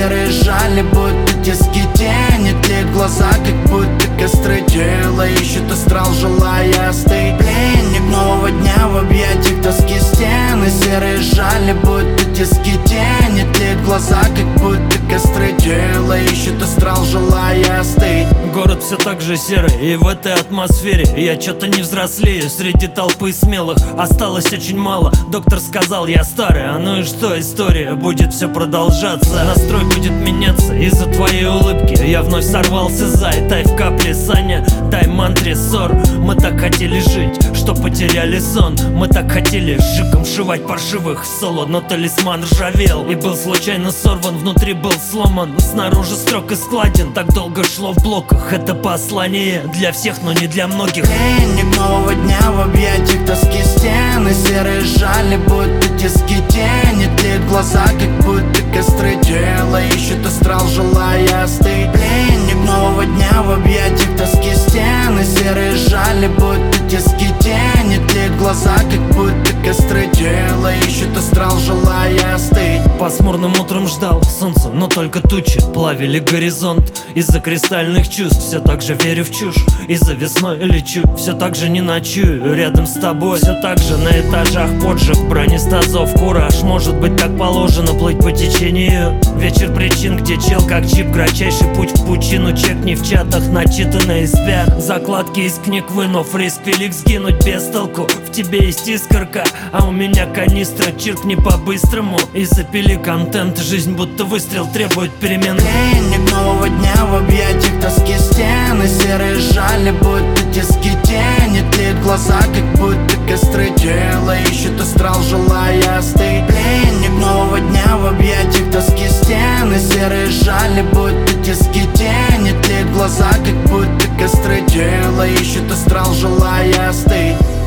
серые жали, будто тиски тени. Тлеют глаза, как будто костры. Тело ищет астрал, желая остыть. Пленник нового дня в объятиях тоски. Стены серые жали, будто тиски тени. Тлеют глаза, как будто костры. Тело ищет астрал, желая остыть. Город все так же серый, и в этой атмосфере я что-то не взрослею. Среди толпы смелых осталось очень мало. Доктор сказал, я старый, а ну и что, история будет все продолжаться. Настрой будет меняться из-за твоей улыбки. Я вновь сорвался за тай в капле, Саня, дай мантре ссор. Мы так хотели жить, что потеряли сон. Мы так хотели шиком сшивать паршивых в соло, но талисман ржавел и был случайно сорван. Внутри был сломан, снаружи строг и складен. Так долго шло в блоках, это послание для всех, но не для многих. Пленник нового дня в объятиях тоски. Стены серые жали, будто тиски тени. Тлеют глаза, как будто костры. Тело ищет астрал, желая остыть. Пленник нового дня в объятиях тоски. Стены серые жали, будто тиски тени. Тлеют глаза, как будто костры. Тело ищет астрал, желая остыть. Пасмурным утром ждал солнца, но только тучи плавили горизонт. Из-за кристальных чувств все так же верю в чушь. Из-за весной лечу, все так же не ночую рядом с тобой. Все так же на этажах поджиг, бронестазов, кураж. Может быть, так положено плыть по течению. Вечер причин, где чел как чип. Кратчайший путь в пучину. Чекни в чатах, начитанные спят. Закладки из книг вынув, риск велик сгинуть без толку. В тебе есть искорка, а у меня канистра. Чиркни по-быстрому и запили контент. Жизнь будто выстрел требует перемен. Пленник нового дня в объятиях тоски. Стены серые жали, будто тиски тени. Тлеют глаза, как будто костры. Тело ищет астрал, желая остыть. Пленник нового дня в объятиях тоски. Стены серые жали, будто тиски тени. Тлеют глаза, как будто костры. Тело ищет астрал, желая остыть.